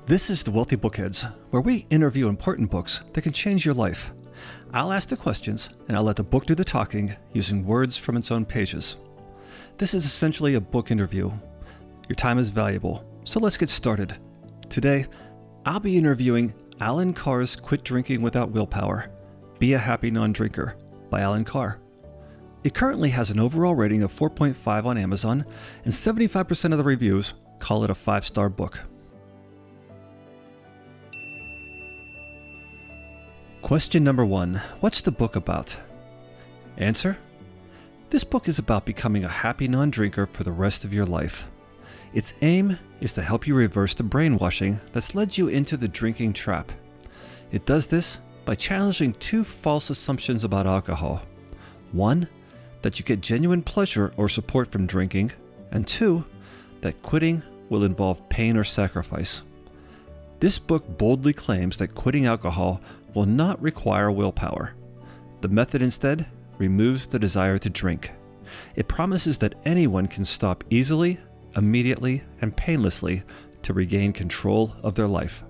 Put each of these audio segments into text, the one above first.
This is the Wealthy Bookheads, where we interview important books that can change your life. I'll ask the questions, and I'll let the book do the talking using words from its own pages. This is essentially a book interview. Your time is valuable, so let's get started. Today, I'll be interviewing Allen Carr's Quit Drinking Without Willpower, Be a Happy Non-Drinker by Allen Carr. It currently has an overall rating of 4.5 on Amazon, and 75% of the reviews call it a 5-star book. Question number 1. What's the book about? Answer: this book is about becoming a happy non-drinker for the rest of your life. Its aim is to help you reverse the brainwashing that's led you into the drinking trap. It does this by challenging 2 false assumptions about alcohol. 1, that you get genuine pleasure or support from drinking, and 2, that quitting will involve pain or sacrifice. This book boldly claims that quitting alcohol will not require willpower. The method instead removes the desire to drink. It promises that anyone can stop easily, immediately, and painlessly to regain control of their life.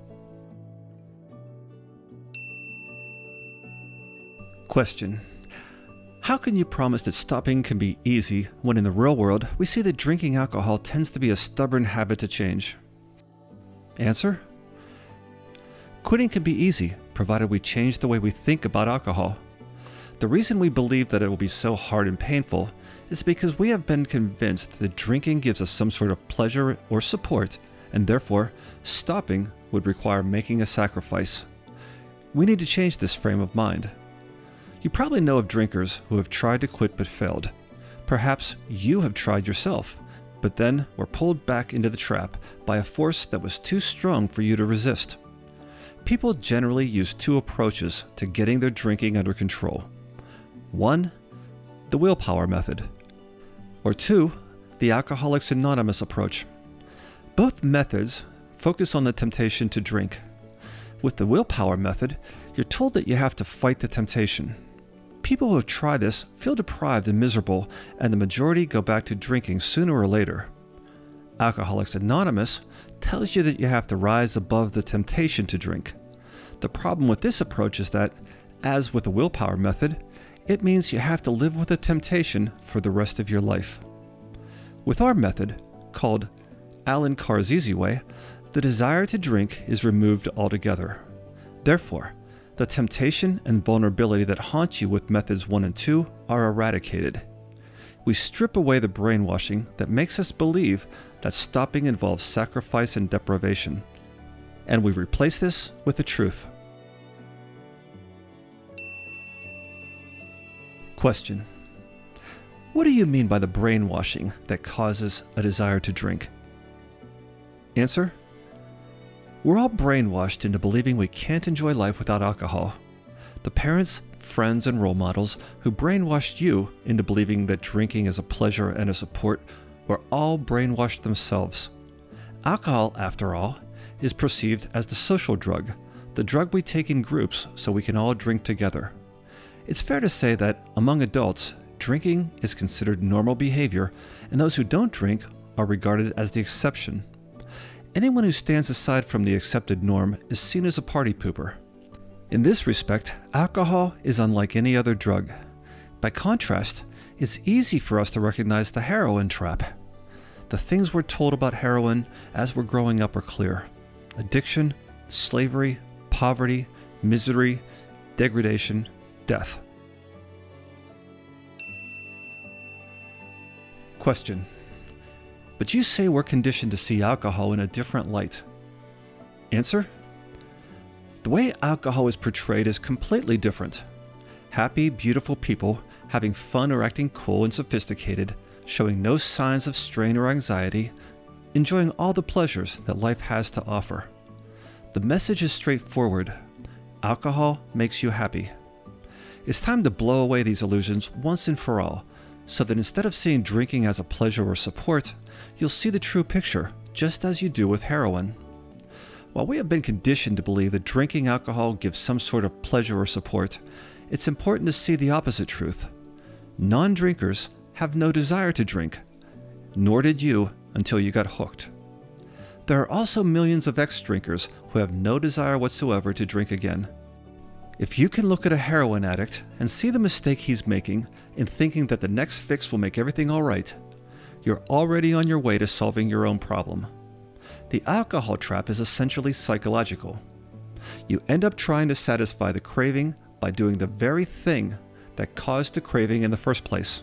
Question: how can you promise that stopping can be easy when in the real world we see that drinking alcohol tends to be a stubborn habit to change? Answer: quitting can be easy, provided we change the way we think about alcohol. The reason we believe that it will be so hard and painful is because we have been convinced that drinking gives us some sort of pleasure or support, and therefore, stopping would require making a sacrifice. We need to change this frame of mind. You probably know of drinkers who have tried to quit but failed. Perhaps you have tried yourself, but then were pulled back into the trap by a force that was too strong for you to resist. People generally use 2 approaches to getting their drinking under control. 1, the willpower method, or 2, the Alcoholics Anonymous approach. Both methods focus on the temptation to drink. With the willpower method, you're told that you have to fight the temptation. People who have tried this feel deprived and miserable, and the majority go back to drinking sooner or later. Alcoholics Anonymous tells you that you have to rise above the temptation to drink. The problem with this approach is that, as with the willpower method, it means you have to live with the temptation for the rest of your life. With our method, called Allen Carr's Easy Way, the desire to drink is removed altogether. Therefore, the temptation and vulnerability that haunt you with methods 1 and 2 are eradicated. We strip away the brainwashing that makes us believe that stopping involves sacrifice and deprivation, and we replace this with the truth. Question: what do you mean by the brainwashing that causes a desire to drink? Answer: we're all brainwashed into believing we can't enjoy life without alcohol. The parents, friends, and role models who brainwashed you into believing that drinking is a pleasure and a support were all brainwashed themselves. Alcohol, after all, is perceived as the social drug, the drug we take in groups so we can all drink together. It's fair to say that, among adults, drinking is considered normal behavior, and those who don't drink are regarded as the exception. Anyone who stands aside from the accepted norm is seen as a party pooper. In this respect, alcohol is unlike any other drug. By contrast, it's easy for us to recognize the heroin trap. The things we're told about heroin as we're growing up are clear: addiction, slavery, poverty, misery, degradation, death. Question: but you say we're conditioned to see alcohol in a different light. Answer: the way alcohol is portrayed is completely different. Happy, beautiful people having fun or acting cool and sophisticated, showing no signs of strain or anxiety, enjoying all the pleasures that life has to offer. The message is straightforward: alcohol makes you happy. It's time to blow away these illusions once and for all, so that instead of seeing drinking as a pleasure or support, you'll see the true picture, just as you do with heroin. While we have been conditioned to believe that drinking alcohol gives some sort of pleasure or support, it's important to see the opposite truth. Non-drinkers have no desire to drink, nor did you until you got hooked. There are also millions of ex-drinkers who have no desire whatsoever to drink again. If you can look at a heroin addict and see the mistake he's making in thinking that the next fix will make everything all right, you're already on your way to solving your own problem. The alcohol trap is essentially psychological. You end up trying to satisfy the craving by doing the very thing that caused the craving in the first place.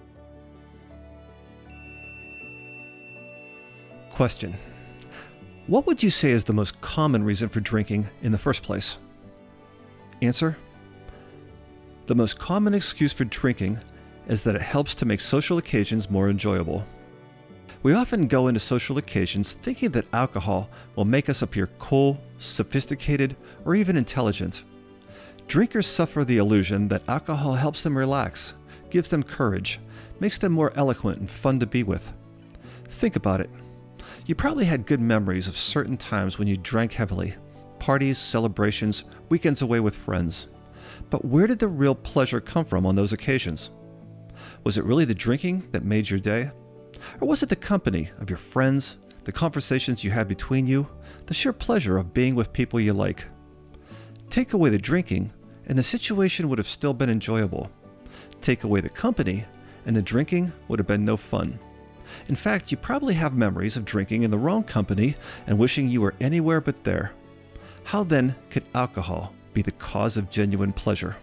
Question: what would you say is the most common reason for drinking in the first place? Answer: the most common excuse for drinking is that it helps to make social occasions more enjoyable. We often go into social occasions thinking that alcohol will make us appear cool, sophisticated, or even intelligent. Drinkers suffer the illusion that alcohol helps them relax, gives them courage, makes them more eloquent and fun to be with. Think about it. You probably had good memories of certain times when you drank heavily. Parties, celebrations, weekends away with friends. But where did the real pleasure come from on those occasions? Was it really the drinking that made your day? Or was it the company of your friends, the conversations you had between you, the sheer pleasure of being with people you like? Take away the drinking, and the situation would have still been enjoyable. Take away the company, and the drinking would have been no fun. In fact, you probably have memories of drinking in the wrong company and wishing you were anywhere but there. How then could alcohol be the cause of genuine pleasure?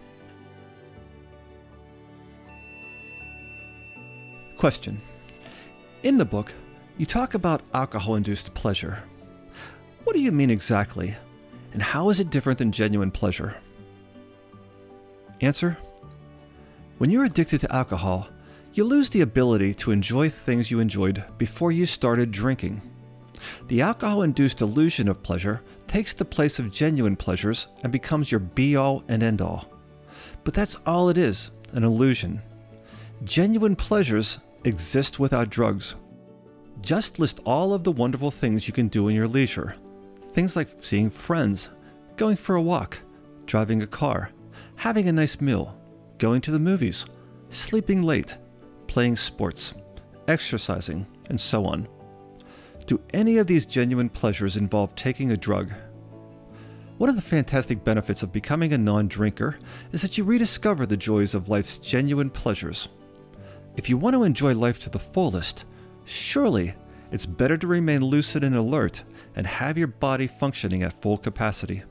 Question: in the book, you talk about alcohol-induced pleasure. What do you mean exactly, and how is it different than genuine pleasure? Answer: when you're addicted to alcohol, you lose the ability to enjoy things you enjoyed before you started drinking. The alcohol-induced illusion of pleasure takes the place of genuine pleasures and becomes your be-all and end-all. But that's all it is, an illusion. Genuine pleasures exist without drugs. Just list all of the wonderful things you can do in your leisure. Things like seeing friends, going for a walk, driving a car, having a nice meal, going to the movies, sleeping late, playing sports, exercising, and so on. Do any of these genuine pleasures involve taking a drug? One of the fantastic benefits of becoming a non-drinker is that you rediscover the joys of life's genuine pleasures. If you want to enjoy life to the fullest, surely it's better to remain lucid and alert and have your body functioning at full capacity.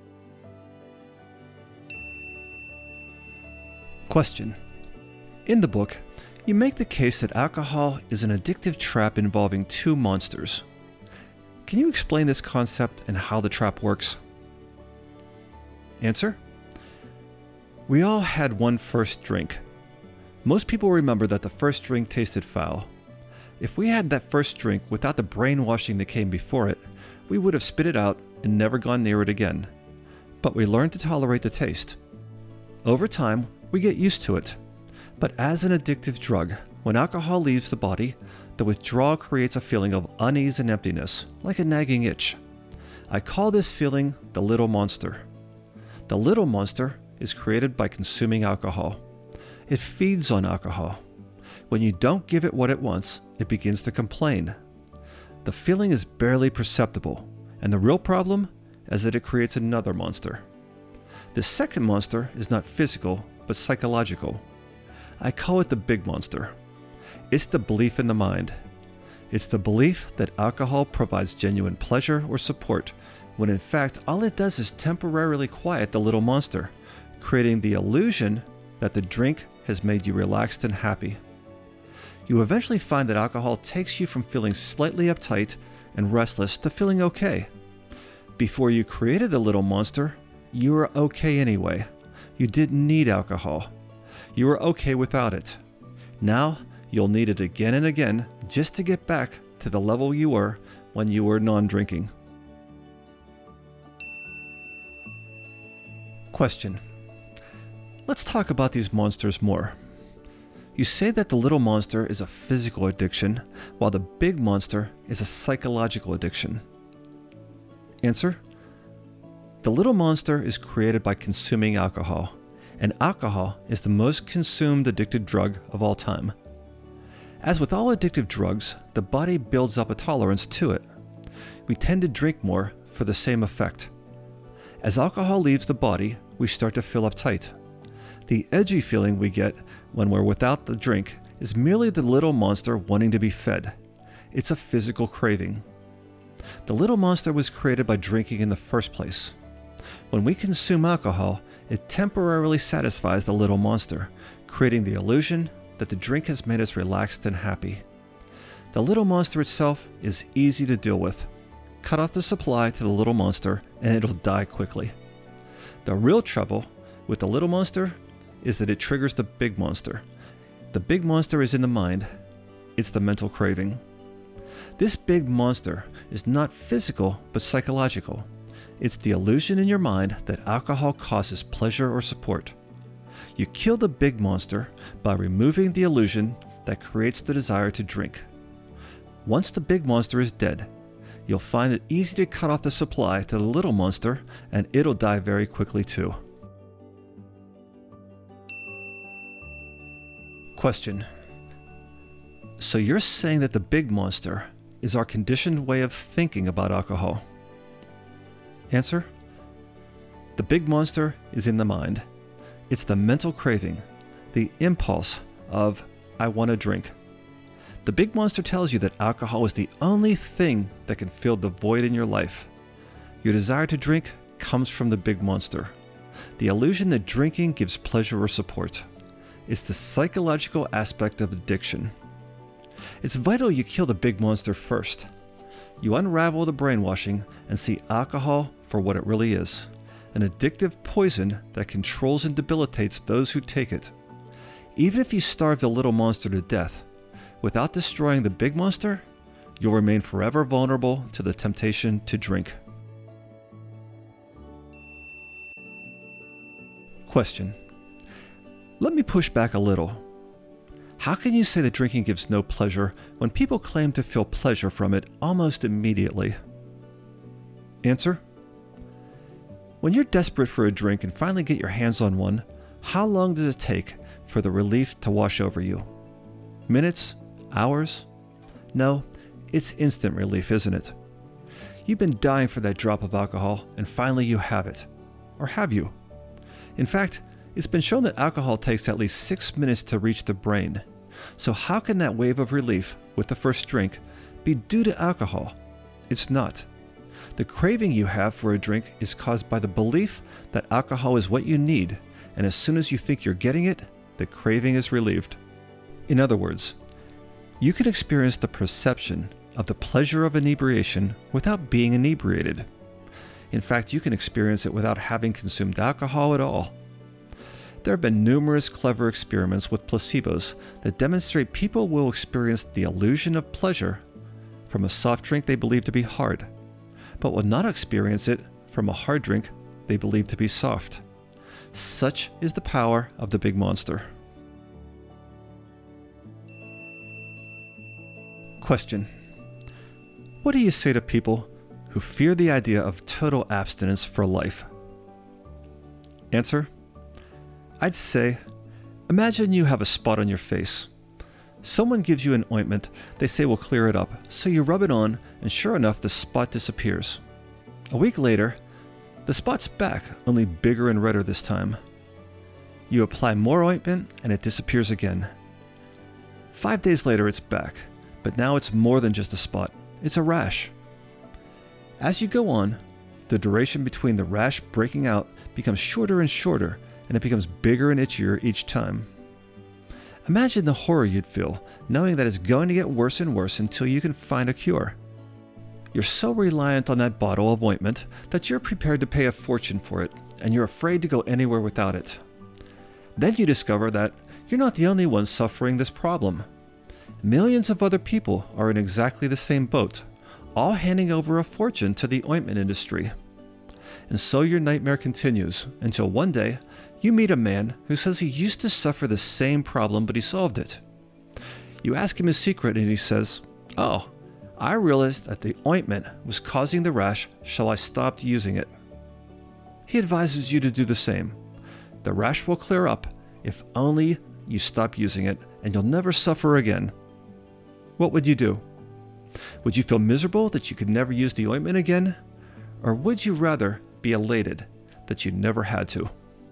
Question: in the book, you make the case that alcohol is an addictive trap involving two monsters. Can you explain this concept and how the trap works? Answer: we all had one first drink. Most people remember that the first drink tasted foul. If we had that first drink without the brainwashing that came before it, we would have spit it out and never gone near it again. But we learned to tolerate the taste. Over time, we get used to it. But as an addictive drug, when alcohol leaves the body, the withdrawal creates a feeling of unease and emptiness, like a nagging itch. I call this feeling the little monster. The little monster is created by consuming alcohol. It feeds on alcohol. When you don't give it what it wants, it begins to complain. The feeling is barely perceptible, and the real problem is that it creates another monster. The second monster is not physical, but psychological. I call it the big monster. It's the belief in the mind. It's the belief that alcohol provides genuine pleasure or support, when in fact all it does is temporarily quiet the little monster, creating the illusion that the drink has made you relaxed and happy. You eventually find that alcohol takes you from feeling slightly uptight and restless to feeling okay. Before you created the little monster, you were okay anyway. You didn't need alcohol. You were okay without it. Now, you'll need it again and again just to get back to the level you were when you were non-drinking. Question: let's talk about these monsters more. You say that the little monster is a physical addiction, while the big monster is a psychological addiction. Answer: the little monster is created by consuming alcohol, and alcohol is the most consumed addictive drug of all time. As with all addictive drugs, the body builds up a tolerance to it. we tend to drink more for the same effect. As alcohol leaves the body, we start to feel uptight. The edgy feeling we get when we're without the drink is merely the little monster wanting to be fed. It's a physical craving. The little monster was created by drinking in the first place. When we consume alcohol, it temporarily satisfies the little monster, creating the illusion that the drink has made us relaxed and happy. The little monster itself is easy to deal with. Cut off the supply to the little monster and it'll die quickly. The real trouble with the little monster is that it triggers the big monster. The big monster is in the mind. It's the mental craving. This big monster is not physical but psychological. It's the illusion in your mind that alcohol causes pleasure or support. You kill the big monster by removing the illusion that creates the desire to drink. Once the big monster is dead, you'll find it easy to cut off the supply to the little monster and it'll die very quickly too. Question. So you're saying that the big monster is our conditioned way of thinking about alcohol? Answer. The big monster is in the mind. It's the mental craving, the impulse of, I want to drink. The big monster tells you that alcohol is the only thing that can fill the void in your life. Your desire to drink comes from the big monster. The illusion that drinking gives pleasure or support. It's the psychological aspect of addiction. It's vital you kill the big monster first. You unravel the brainwashing and see alcohol for what it really is, an addictive poison that controls and debilitates those who take it. Even if you starve the little monster to death, without destroying the big monster, you'll remain forever vulnerable to the temptation to drink. Question. Let me push back a little. How can you say that drinking gives no pleasure when people claim to feel pleasure from it almost immediately? Answer. When you're desperate for a drink and finally get your hands on one, how long does it take for the relief to wash over you? Minutes? Hours? No, it's instant relief, isn't it? You've been dying for that drop of alcohol and finally you have it. Or have you? In fact, it's been shown that alcohol takes at least 6 minutes to reach the brain. So how can that wave of relief with the first drink be due to alcohol? It's not. The craving you have for a drink is caused by the belief that alcohol is what you need, and as soon as you think you're getting it, the craving is relieved. In other words, you can experience the perception of the pleasure of inebriation without being inebriated. In fact, you can experience it without having consumed alcohol at all. There have been numerous clever experiments with placebos that demonstrate people will experience the illusion of pleasure from a soft drink they believe to be hard, but will not experience it from a hard drink they believe to be soft. Such is the power of the big monster. Question. What do you say to people who fear the idea of total abstinence for life? Answer. I'd say, imagine you have a spot on your face. Someone gives you an ointment they say will clear it up, so you rub it on, and sure enough, the spot disappears. A week later, the spot's back, only bigger and redder this time. You apply more ointment, and it disappears again. 5 days later, it's back, but now it's more than just a spot. It's a rash. As you go on, the duration between the rash breaking out becomes shorter and shorter, and it becomes bigger and itchier each time. Imagine the horror you'd feel, knowing that it's going to get worse and worse until you can find a cure. You're so reliant on that bottle of ointment that you're prepared to pay a fortune for it, and you're afraid to go anywhere without it. Then you discover that you're not the only one suffering this problem. Millions of other people are in exactly the same boat, all handing over a fortune to the ointment industry. And so your nightmare continues until one day you meet a man who says he used to suffer the same problem, but he solved it. You ask him his secret and he says, "Oh, I realized that the ointment was causing the rash, so I stopped using it." He advises you to do the same. The rash will clear up if only you stop using it, and you'll never suffer again. What would you do? Would you feel miserable that you could never use the ointment again? Or would you rather be elated that you never had to?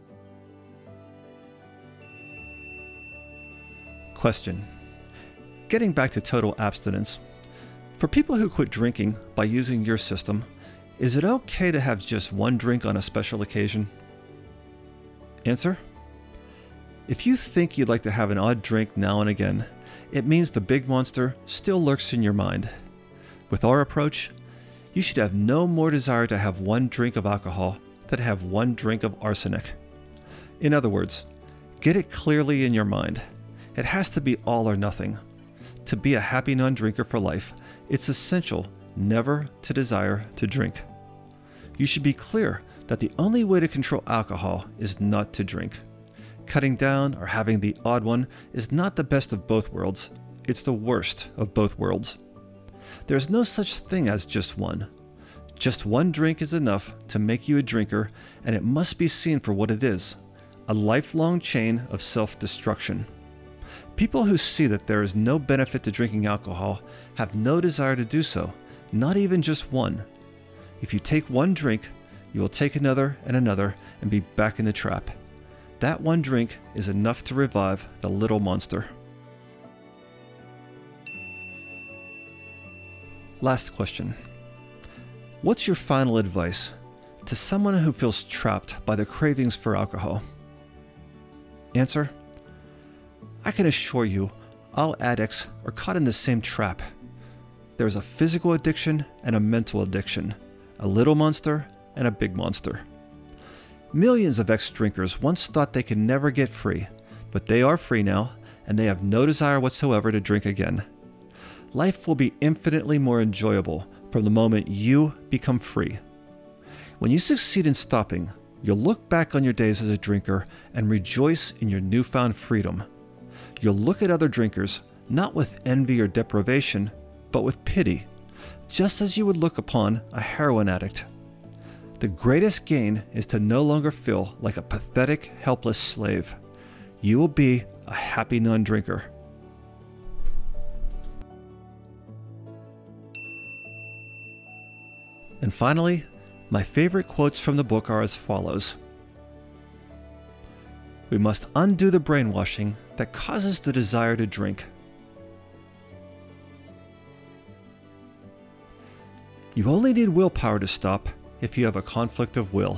Question. Getting back to total abstinence. For people who quit drinking by using your system, is it okay to have just one drink on a special occasion? Answer. If you think you'd like to have an odd drink now and again, it means the big monster still lurks in your mind. With our approach, you should have no more desire to have one drink of alcohol than to have one drink of arsenic. In other words, get it clearly in your mind. It has to be all or nothing. To be a happy non-drinker for life, it's essential never to desire to drink. You should be clear that the only way to control alcohol is not to drink. Cutting down or having the odd one is not the best of both worlds. It's the worst of both worlds. There's no such thing as just one. Just one drink is enough to make you a drinker, and it must be seen for what it is, a lifelong chain of self-destruction. People who see that there is no benefit to drinking alcohol have no desire to do so, not even just one. If you take one drink, you will take another and be back in the trap. That one drink is enough to revive the little monster. Last question. What's your final advice to someone who feels trapped by the cravings for alcohol? Answer. I can assure you, all addicts are caught in the same trap. There's a physical addiction and a mental addiction, a little monster and a big monster. Millions of ex-drinkers once thought they could never get free, but they are free now, and they have no desire whatsoever to drink again. Life will be infinitely more enjoyable from the moment you become free. When you succeed in stopping, you'll look back on your days as a drinker and rejoice in your newfound freedom. You'll look at other drinkers, not with envy or deprivation, but with pity, just as you would look upon a heroin addict. The greatest gain is to no longer feel like a pathetic, helpless slave. You will be a happy non-drinker. And finally, my favorite quotes from the book are as follows. We must undo the brainwashing that causes the desire to drink. You only need willpower to stop if you have a conflict of will.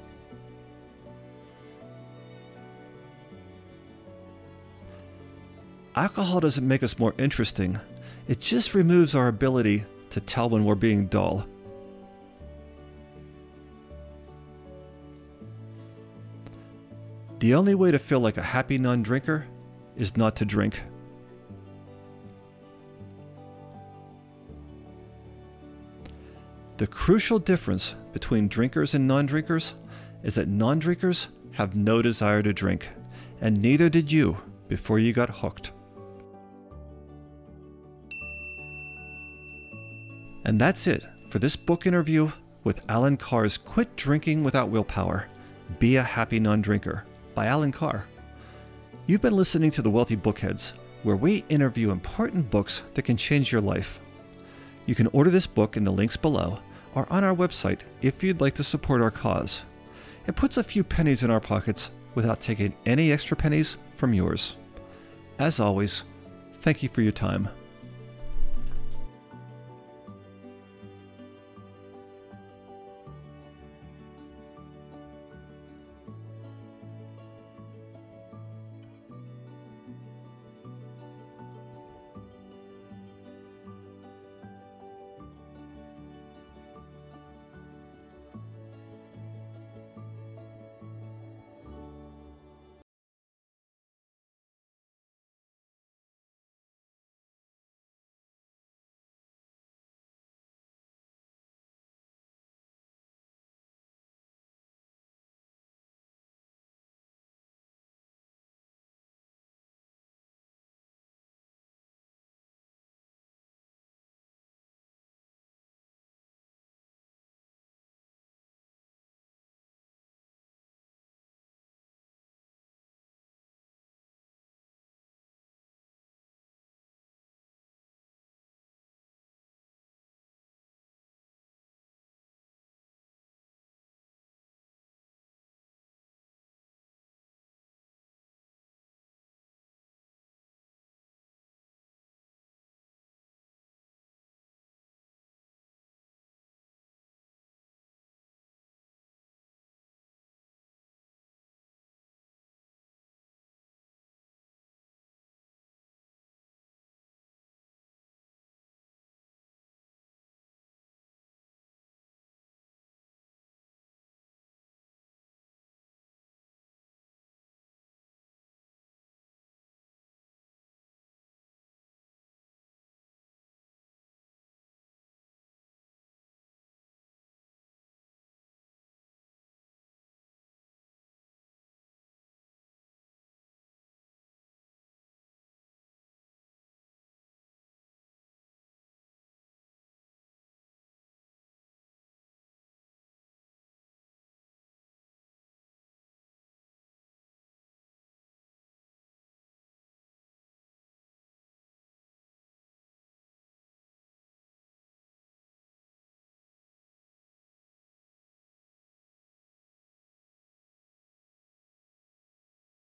Alcohol doesn't make us more interesting. It just removes our ability to tell when we're being dull. The only way to feel like a happy non-drinker is not to drink. The crucial difference between drinkers and non-drinkers is that non-drinkers have no desire to drink, and neither did you before you got hooked. And that's it for this book interview with Alan Carr's Quit Drinking Without Willpower, Be a Happy Non-Drinker by Alan Carr. You've been listening to The Wealthy Bookheads, where we interview important books that can change your life. You can order this book in the links below or on our website if you'd like to support our cause. It puts a few pennies in our pockets without taking any extra pennies from yours. As always, thank you for your time.